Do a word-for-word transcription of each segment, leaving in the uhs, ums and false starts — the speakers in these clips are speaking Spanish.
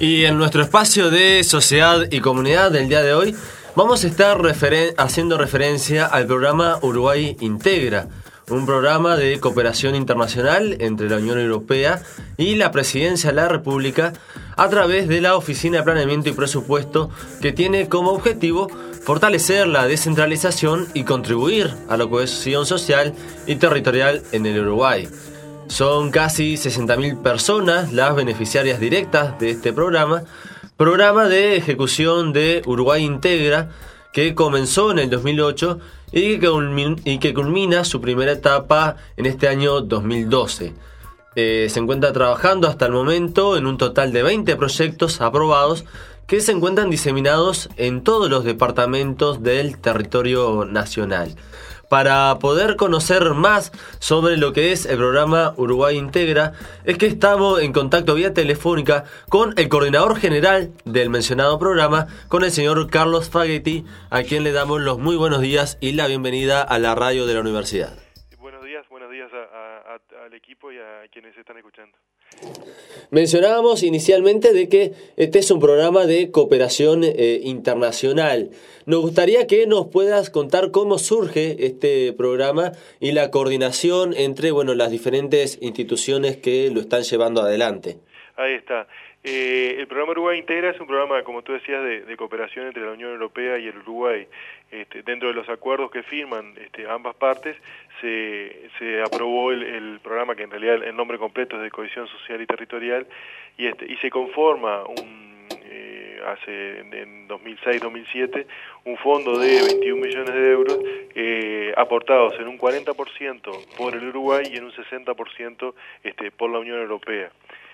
Y en nuestro espacio de sociedad y comunidad del día de hoy vamos a estar referen- haciendo referencia al programa Uruguay Integra, un programa de cooperación internacional entre la Unión Europea y la Presidencia de la República a través de la Oficina de Planeamiento y Presupuesto, que tiene como objetivo fortalecer la descentralización y contribuir a la cohesión social y territorial en el Uruguay. Son casi sesenta mil personas las beneficiarias directas de este programa, programa de ejecución de Uruguay Integra, que comenzó en el dos mil ocho y que, culmin- y que culmina su primera etapa en este año dos mil doce. Eh, se encuentra trabajando hasta el momento en un total de veinte proyectos aprobados que se encuentran diseminados en todos los departamentos del territorio nacional. Para poder conocer más sobre lo que es el programa Uruguay Integra, es que estamos en contacto vía telefónica con el coordinador general del mencionado programa, con el señor Carlos Faghetti, a quien le damos los muy buenos días y la bienvenida a la radio de la universidad. Buenos días, buenos días a, a, al equipo y a quienes están escuchando. Mencionábamos inicialmente de que este es un programa de cooperación eh, internacional. Nos gustaría que nos puedas contar cómo surge este programa y la coordinación entre, bueno, las diferentes instituciones que lo están llevando adelante. Ahí está. Eh, el programa Uruguay Integra es un programa, como tú decías, de, de cooperación entre la Unión Europea y el Uruguay. Este, dentro de los acuerdos que firman este, ambas partes, se, se aprobó el, el programa, que en realidad el nombre completo es de Cohesión Social y Territorial, y, este, y se conforma un, eh, hace en dos mil seis dos mil siete un fondo de veintiún millones de euros eh, aportados en un cuarenta por ciento por el Uruguay y en un sesenta por ciento este, por la Unión Europea.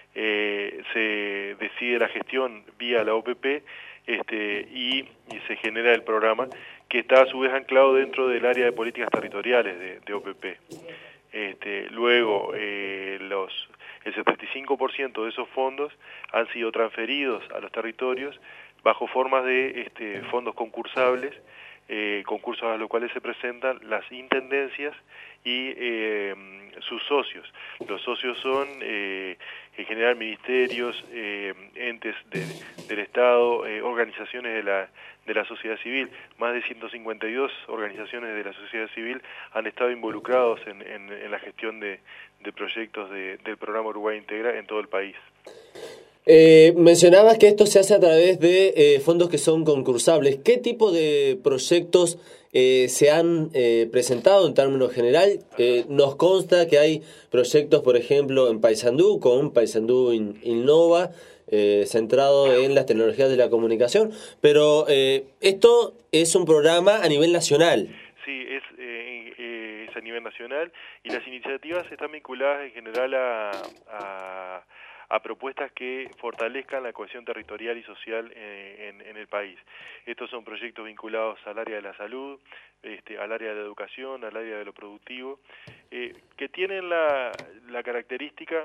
Eh, se decide la gestión vía la O P P este, y, y se genera el programa, que está a su vez anclado dentro del área de políticas territoriales de, de O P P. Este, luego, eh, los, el setenta y cinco por ciento de esos fondos han sido transferidos a los territorios bajo formas de este, fondos concursables, eh, concursos a los cuales se presentan las intendencias y eh, sus socios. Los socios son eh, en general ministerios, eh, entes de, del Estado, eh, organizaciones de la, de la sociedad civil. Más de ciento cincuenta y dos organizaciones de la sociedad civil han estado involucrados en, en, en la gestión de, de proyectos de, del programa Uruguay Integra en todo el país. Eh, mencionabas que esto se hace a través de eh, fondos que son concursables. ¿Qué tipo de proyectos eh, se han eh, presentado en términos general? Eh, nos consta que hay proyectos, por ejemplo, en Paysandú, con Paysandú Innova, eh, centrado en las tecnologías de la comunicación, pero eh, esto es un programa a nivel nacional. Sí, es, eh, eh, es a nivel nacional, y las iniciativas están vinculadas en general a... a a propuestas que fortalezcan la cohesión territorial y social eh, en, en el país. Estos son proyectos vinculados al área de la salud, este, al área de la educación, al área de lo productivo, eh, que tienen la, la característica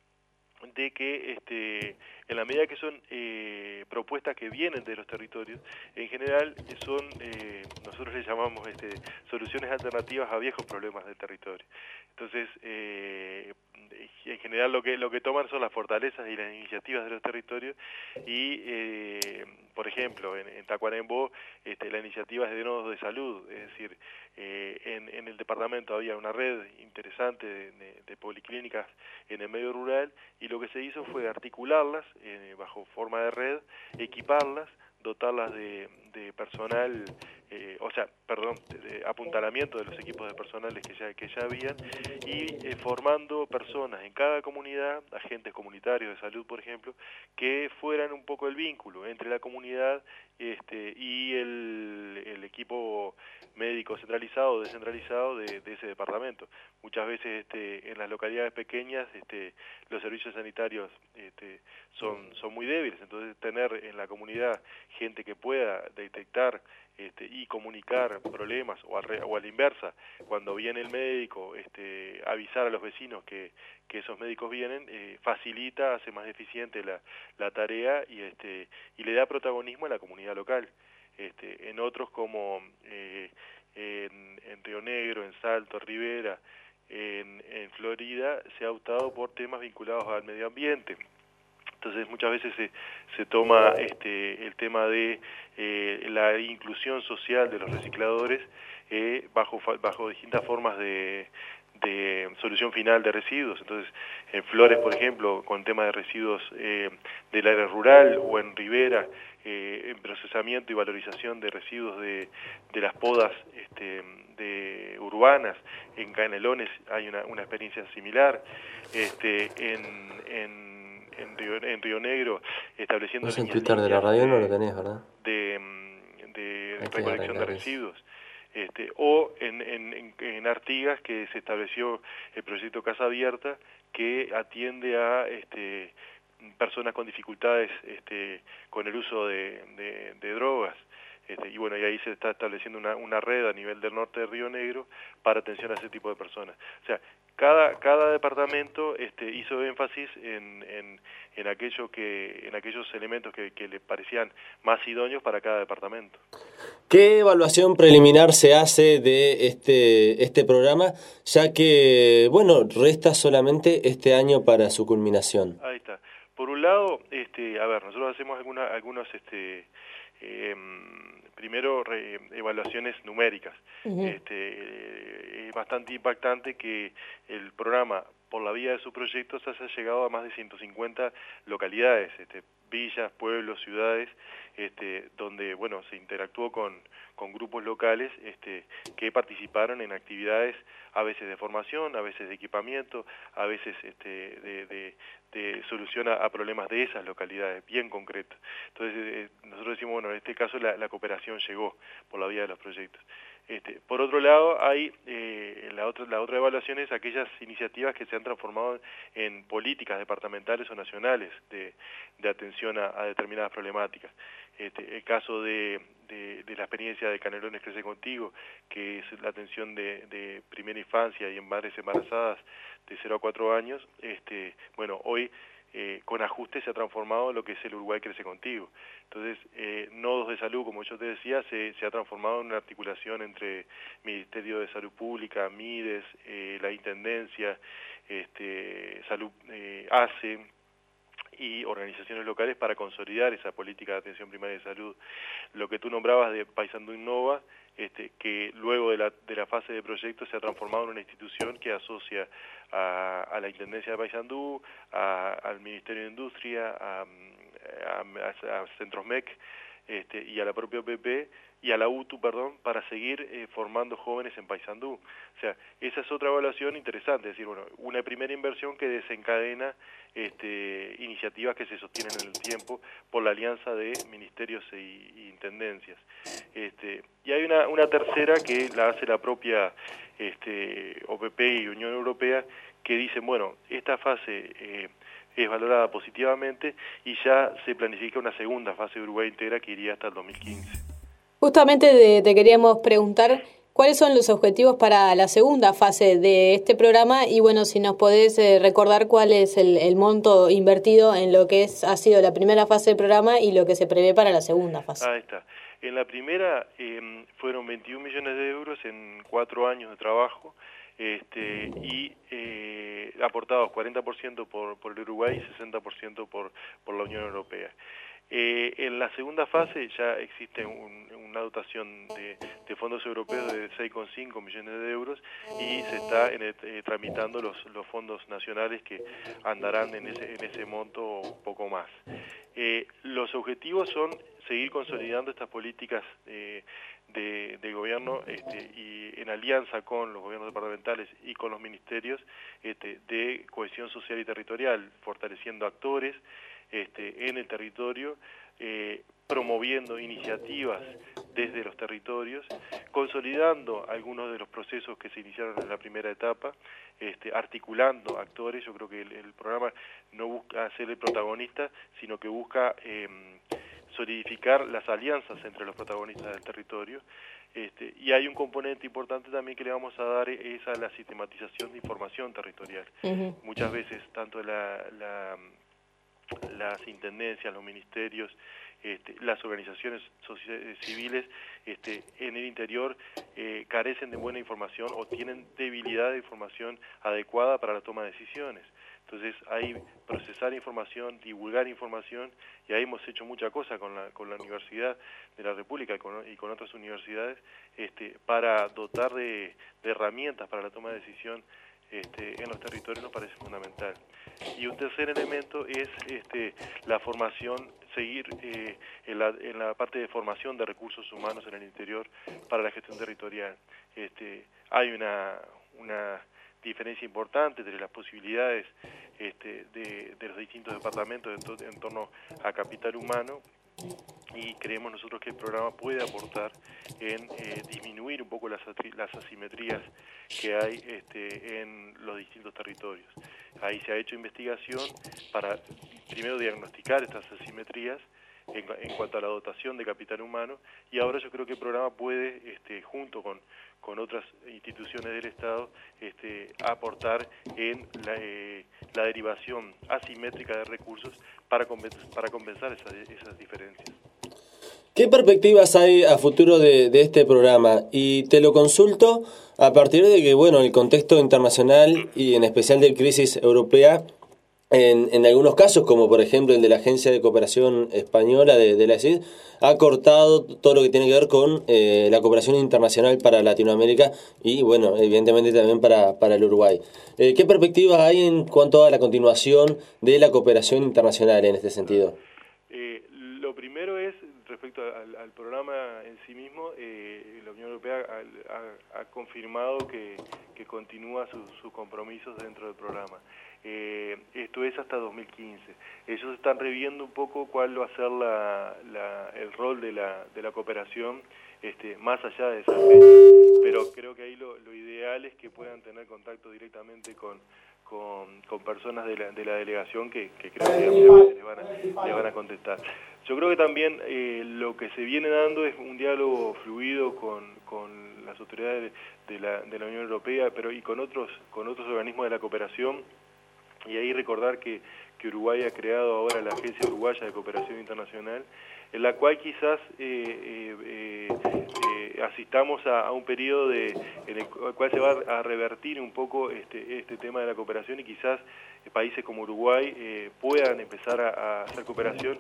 de que este, en la medida que son eh, propuestas que vienen de los territorios, en general son, eh, nosotros les llamamos este, soluciones alternativas a viejos problemas del territorio. Entonces, eh, en general lo que lo que toman son las fortalezas y las iniciativas de los territorios y, eh, por ejemplo, en, en Tacuarembó, este, la iniciativa es de nodos de salud, es decir, eh, en, en el departamento había una red interesante de, de, de policlínicas en el medio rural, y lo que se hizo fue articularlas eh, bajo forma de red, equiparlas, dotarlas de, de personal, eh, o sea, perdón, de, de apuntalamiento de los equipos de personales que ya que ya habían, y eh, formando personas en cada comunidad, agentes comunitarios de salud, por ejemplo, que fueran un poco el vínculo entre la comunidad este, y el, el equipo médico centralizado o descentralizado de, de ese departamento. Muchas veces este, en las localidades pequeñas este, los servicios sanitarios este, son, son muy débiles, entonces tener en la comunidad gente que pueda detectar este, y comunicar problemas, o, al re, o a la inversa, cuando viene el médico, este, avisar a los vecinos que, que esos médicos vienen, eh, facilita, hace más eficiente la, la tarea y, este, y le da protagonismo a la comunidad local. Este, en otros como eh, en, en Río Negro, en Salto, Rivera, en, en Florida, se ha optado por temas vinculados al medio ambiente. Entonces muchas veces se, se toma este, el tema de eh, la inclusión social de los recicladores eh, bajo, bajo distintas formas de, de solución final de residuos. Entonces, en Flores, por ejemplo, con tema de residuos eh, del área rural, o en Rivera, eh, en procesamiento y valorización de residuos de, de las podas este, de urbanas. En Canelones hay una, una experiencia similar. Este, en, en En Río, en Río Negro, estableciendo ¿Vos en líneas Twitter de la radio de, no lo tenés, verdad? De, de recolección de residuos. Eso. Este, o en, en, en, en Artigas, que se estableció el proyecto Casa Abierta, que atiende a este, personas con dificultades este, con el uso de, de, de drogas. Este, y bueno, y ahí se está estableciendo una, una red a nivel del norte de Río Negro para atención a ese tipo de personas. O sea, cada, cada departamento este, hizo énfasis en, en, en, aquello que, en aquellos elementos que, que le parecían más idóneos para cada departamento. ¿Qué evaluación preliminar se hace de este, este programa, ya que, bueno, resta solamente este año para su culminación? Ahí está. Por un lado, este, a ver, nosotros hacemos alguna, algunos... Este, Eh, primero re, evaluaciones numéricas. Uh-huh. Este, eh, es bastante impactante que el programa, por la vía de sus proyectos, haya llegado a más de ciento cincuenta localidades, este, villas, pueblos, ciudades, este, donde bueno se interactuó con, con grupos locales este, que participaron en actividades a veces de formación, a veces de equipamiento, a veces este, de, de, de solución a, a problemas de esas localidades, bien concretos. Entonces eh, nosotros decimos, bueno, en este caso la, la cooperación llegó por la vía de los proyectos. Este, por otro lado, hay eh, la, otra, la otra evaluación es aquellas iniciativas que se han transformado en políticas departamentales o nacionales de, de atención a, a determinadas problemáticas. Este, el caso de, de, de la experiencia de Canelones Crece Contigo, que es la atención de, de primera infancia y en madres embarazadas de cero a cuatro años, este, bueno, hoy eh, con ajuste se ha transformado en lo que es el Uruguay Crece Contigo. Entonces, eh, Nodos de Salud, como yo te decía, se, se ha transformado en una articulación entre Ministerio de Salud Pública, MIDES, eh, la Intendencia, este, Salud eh, A C E, y organizaciones locales para consolidar esa política de atención primaria de salud. Lo que tú nombrabas de Paysandú Innova, este, que luego de la, de la fase de proyecto se ha transformado en una institución que asocia a, a la Intendencia de Paysandú, a, al Ministerio de Industria, a, a, a Centros M E C este, y a la propia O P P y a la U T U, perdón, para seguir eh, formando jóvenes en Paysandú. O sea, esa es otra evaluación interesante, es decir, bueno, una primera inversión que desencadena este, iniciativas que se sostienen en el tiempo por la alianza de ministerios e, e intendencias. Este, y hay una, una tercera que la hace la propia este, O P P y Unión Europea, que dicen, bueno, esta fase eh, es valorada positivamente y ya se planifica una segunda fase de Uruguay Integra que iría hasta el dos mil quince. Justamente de, te queríamos preguntar cuáles son los objetivos para la segunda fase de este programa y bueno, si nos podés eh, recordar cuál es el, el monto invertido en lo que es ha sido la primera fase del programa y lo que se prevé para la segunda fase. Ahí está. En la primera eh, fueron veintiún millones de euros en cuatro años de trabajo este, y eh, aportados cuarenta por ciento por, por el Uruguay y sesenta por ciento por, por la Unión Europea. Eh, en la segunda fase ya existe un, una dotación de, de fondos europeos de seis coma cinco millones de euros y se está en el, eh, tramitando los, los fondos nacionales que andarán en ese, en ese monto un poco más. Eh, los objetivos son seguir consolidando estas políticas eh, de, de gobierno este, y en alianza con los gobiernos departamentales y con los ministerios este, de cohesión social y territorial, fortaleciendo actores Este, en el territorio, eh, promoviendo iniciativas desde los territorios, consolidando algunos de los procesos que se iniciaron en la primera etapa, este, articulando actores. Yo creo que el, el programa no busca ser el protagonista, sino que busca eh, solidificar las alianzas entre los protagonistas del territorio. Este, y hay un componente importante también que le vamos a dar, es a la sistematización de información territorial. Uh-huh. Muchas veces, tanto la... la las intendencias, los ministerios, este, las organizaciones civiles este, en el interior eh, carecen de buena información o tienen debilidad de información adecuada para la toma de decisiones. Entonces ahí procesar información, divulgar información, y ahí hemos hecho mucha cosa con la, con la Universidad de la República y con, y con otras universidades este, para dotar de, de herramientas para la toma de decisión este, en los territorios nos parece fundamental. Y un tercer elemento es este, la formación, seguir eh, en, la, en la parte de formación de recursos humanos en el interior para la gestión territorial. Este, hay una, una diferencia importante entre las posibilidades este, de, de los distintos departamentos en, to, en torno a capital humano, y creemos nosotros que el programa puede aportar en eh, disminuir un poco las, las asimetrías que hay este, en los distintos territorios. Ahí se ha hecho investigación para primero diagnosticar estas asimetrías en, en cuanto a la dotación de capital humano, y ahora yo creo que el programa puede, este, junto con, con otras instituciones del Estado, este, aportar en la, eh, la derivación asimétrica de recursos para, para compensar esas, esas diferencias. ¿Qué perspectivas hay a futuro de, de este programa? Y te lo consulto a partir de que, bueno, el contexto internacional y en especial de crisis europea, en, en algunos casos, como por ejemplo el de la Agencia de Cooperación Española de, de la E S I D, ha cortado todo lo que tiene que ver con eh, la cooperación internacional para Latinoamérica y, bueno, evidentemente también para, para el Uruguay. Eh, ¿Qué perspectivas hay en cuanto a la continuación de la cooperación internacional en este sentido? Eh, lo primero es, respecto al, al programa en sí mismo, eh, la Unión Europea ha, ha, ha confirmado que, que continúa sus, sus compromisos dentro del programa. Eh, esto es hasta dos mil quince. Ellos están reviendo un poco cuál va a ser la, la, el rol de la, de la cooperación este, más allá de esa fecha, pero creo que ahí lo, lo ideal es que puedan tener contacto directamente con Con, con personas de la, de la delegación que, que creo que les van, a, les van a contestar. Yo creo que también eh, lo que se viene dando es un diálogo fluido con, con las autoridades de, de, la, de la Unión Europea, pero y con otros, con otros organismos de la cooperación, y ahí recordar que, que Uruguay ha creado ahora la Agencia Uruguaya de Cooperación Internacional, en la cual quizás eh, eh, eh, asistamos a, a un periodo de, en el cual se va a revertir un poco este, este tema de la cooperación, y quizás países como Uruguay eh, puedan empezar a, a hacer cooperación,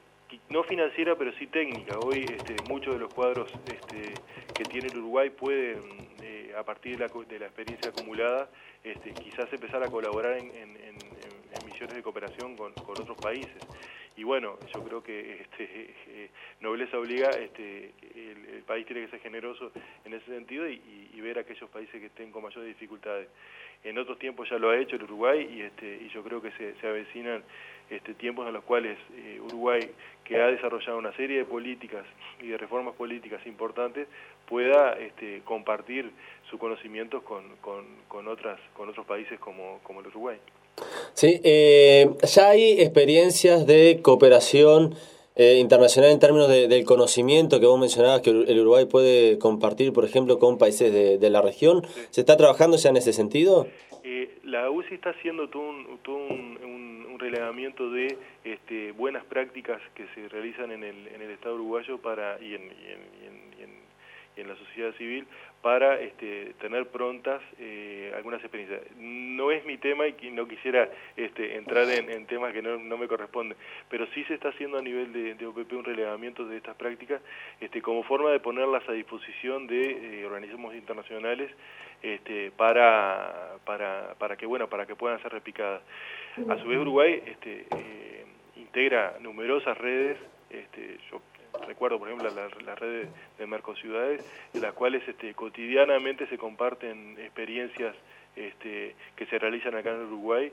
no financiera, pero sí técnica. Hoy este, muchos de los cuadros este, que tiene el Uruguay pueden, eh, a partir de la, de la experiencia acumulada, este, quizás empezar a colaborar en, en, en, en misiones de cooperación con, con otros países. Y bueno, yo creo que este, eh, nobleza obliga, este, el, el país tiene que ser generoso en ese sentido y, y, y ver a aquellos países que estén con mayores dificultades. En otros tiempos ya lo ha hecho el Uruguay, y, este, y yo creo que se, se avecinan este, tiempos en los cuales eh, Uruguay, que ha desarrollado una serie de políticas y de reformas políticas importantes, pueda este, compartir sus conocimientos con, con, con, otras, con otros países como, como el Uruguay. Sí, eh, ya hay experiencias de cooperación eh, internacional en términos de, del conocimiento que vos mencionabas que el Uruguay puede compartir, por ejemplo, con países de, de la región. Sí. ¿Se está trabajando ya en ese sentido? Eh, la U C I está haciendo todo un, todo un, un, un relevamiento de este, buenas prácticas que se realizan en el, en el Estado uruguayo para y en, y en, y en, y en, y en la sociedad civil para este, tener prontas eh, algunas experiencias. No es mi tema y no quisiera este, entrar en, en temas que no, no me corresponden, pero sí se está haciendo a nivel de, de O P P un relevamiento de estas prácticas este, como forma de ponerlas a disposición de eh, organismos internacionales este, para, para, para que bueno para que puedan ser replicadas. A su vez Uruguay este, eh, integra numerosas redes. Este, yo recuerdo, por ejemplo, la, la red de, de Mercociudades, en las cuales este, cotidianamente se comparten experiencias este, que se realizan acá en Uruguay,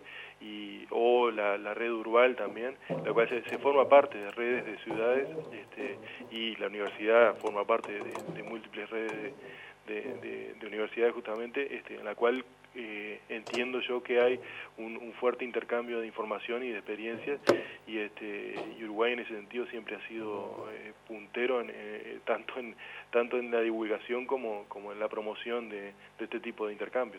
y o la, la red Urbal también, la cual se, se forma parte de redes de ciudades, este, y la universidad forma parte de, de múltiples redes de, de, de, de universidades justamente, este, en la cual Eh, entiendo yo que hay un, un fuerte intercambio de información y de experiencias, y este y Uruguay en ese sentido siempre ha sido eh, puntero en, eh, tanto en tanto en la divulgación como, como en la promoción de, de este tipo de intercambios.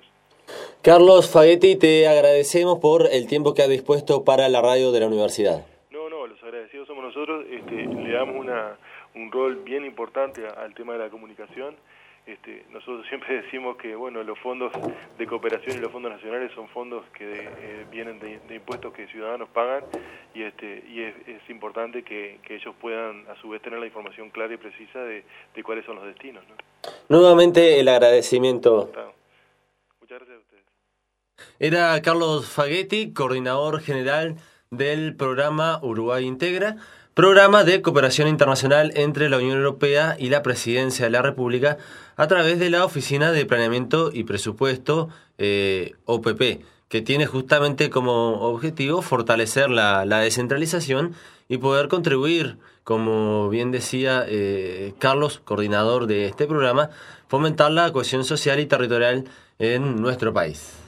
Carlos Fagetti, te agradecemos por el tiempo que ha dispuesto para la radio de la universidad. No, no, los agradecidos somos nosotros. Este, le damos una, un rol bien importante al tema de la comunicación. Este, nosotros siempre decimos que bueno, los fondos de cooperación y los fondos nacionales son fondos que eh, vienen de, de impuestos que ciudadanos pagan y este y es, es importante que, que ellos puedan a su vez tener la información clara y precisa de, de cuáles son los destinos, ¿no? Nuevamente el agradecimiento. Muchas gracias a ustedes. Era Carlos Faghetti, coordinador general del programa Uruguay Integra, programa de cooperación internacional entre la Unión Europea y la Presidencia de la República a través de la Oficina de Planeamiento y Presupuesto, eh, O P P, que tiene justamente como objetivo fortalecer la, la descentralización y poder contribuir, como bien decía eh, Carlos, coordinador de este programa, fomentar la cohesión social y territorial en nuestro país.